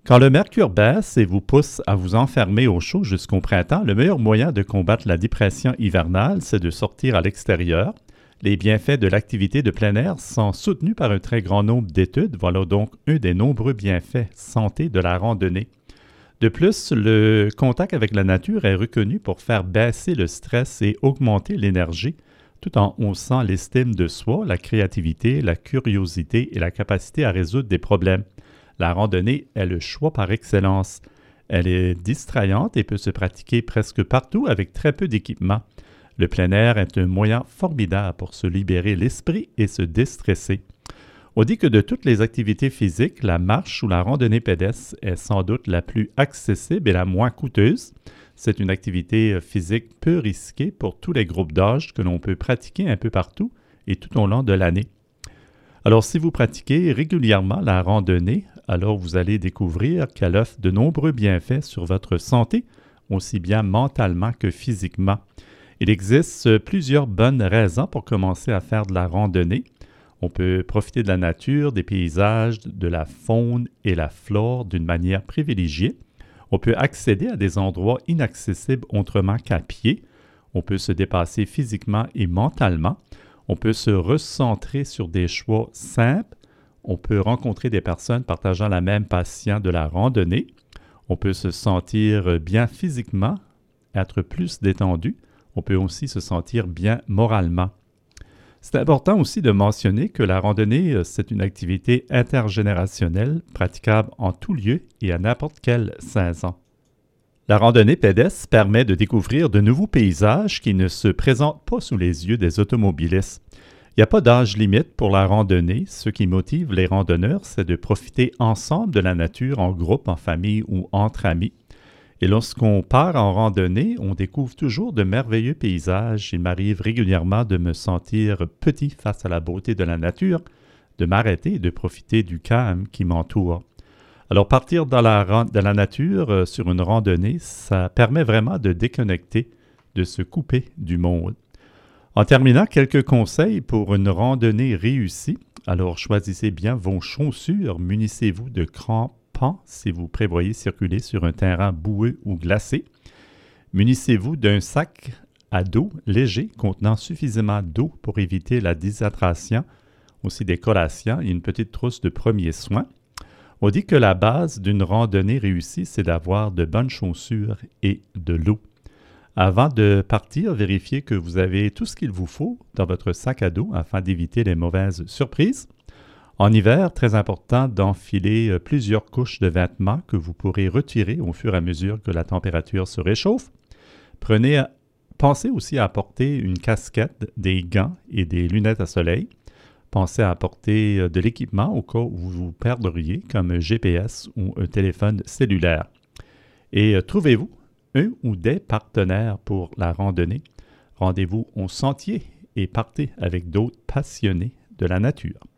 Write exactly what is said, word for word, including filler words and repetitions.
Quand le mercure baisse et vous pousse à vous enfermer au chaud jusqu'au printemps, le meilleur moyen de combattre la dépression hivernale, c'est de sortir à l'extérieur. Les bienfaits de l'activité de plein air sont soutenus par un très grand nombre d'études. Voilà donc un des nombreux bienfaits santé de la randonnée. De plus, le contact avec la nature est reconnu pour faire baisser le stress et augmenter l'énergie, tout en haussant l'estime de soi, la créativité, la curiosité et la capacité à résoudre des problèmes. La randonnée est le choix par excellence. Elle est distrayante et peut se pratiquer presque partout avec très peu d'équipement. Le plein air est un moyen formidable pour se libérer l'esprit et se déstresser. On dit que de toutes les activités physiques, la marche ou la randonnée pédestre est sans doute la plus accessible et la moins coûteuse. C'est une activité physique peu risquée pour tous les groupes d'âge que l'on peut pratiquer un peu partout et tout au long de l'année. Alors, si vous pratiquez régulièrement la randonnée, alors vous allez découvrir qu'elle offre de nombreux bienfaits sur votre santé, aussi bien mentalement que physiquement. Il existe plusieurs bonnes raisons pour commencer à faire de la randonnée. On peut profiter de la nature, des paysages, de la faune et la flore d'une manière privilégiée. On peut accéder à des endroits inaccessibles autrement qu'à pied. On peut se dépasser physiquement et mentalement. On peut se recentrer sur des choix simples. On peut rencontrer des personnes partageant la même passion de la randonnée. On peut se sentir bien physiquement, être plus détendu. On peut aussi se sentir bien moralement. C'est important aussi de mentionner que la randonnée, c'est une activité intergénérationnelle, praticable en tout lieu et à n'importe quelle saison. La randonnée pédestre permet de découvrir de nouveaux paysages qui ne se présentent pas sous les yeux des automobilistes. Il n'y a pas d'âge limite pour la randonnée. Ce qui motive les randonneurs, c'est de profiter ensemble de la nature en groupe, en famille ou entre amis. Et lorsqu'on part en randonnée, on découvre toujours de merveilleux paysages. Il m'arrive régulièrement de me sentir petit face à la beauté de la nature, de m'arrêter et de profiter du calme qui m'entoure. Alors, partir dans la, dans la nature euh, sur une randonnée, ça permet vraiment de déconnecter, de se couper du monde. En terminant, quelques conseils pour une randonnée réussie. Alors, choisissez bien vos chaussures, munissez-vous de crampons si vous prévoyez circuler sur un terrain boueux ou glacé. Munissez-vous d'un sac à dos léger contenant suffisamment d'eau pour éviter la déshydratation, aussi des collations et une petite trousse de premiers soins. On dit que la base d'une randonnée réussie, c'est d'avoir de bonnes chaussures et de l'eau. Avant de partir, vérifiez que vous avez tout ce qu'il vous faut dans votre sac à dos afin d'éviter les mauvaises surprises. En hiver, très important d'enfiler plusieurs couches de vêtements que vous pourrez retirer au fur et à mesure que la température se réchauffe. Prenez, pensez aussi à apporter une casquette, des gants et des lunettes à soleil. Pensez à apporter de l'équipement au cas où vous vous perdriez, comme un G P S ou un téléphone cellulaire. Et trouvez-vous un ou des partenaires pour la randonnée. Rendez-vous au sentier et partez avec d'autres passionnés de la nature.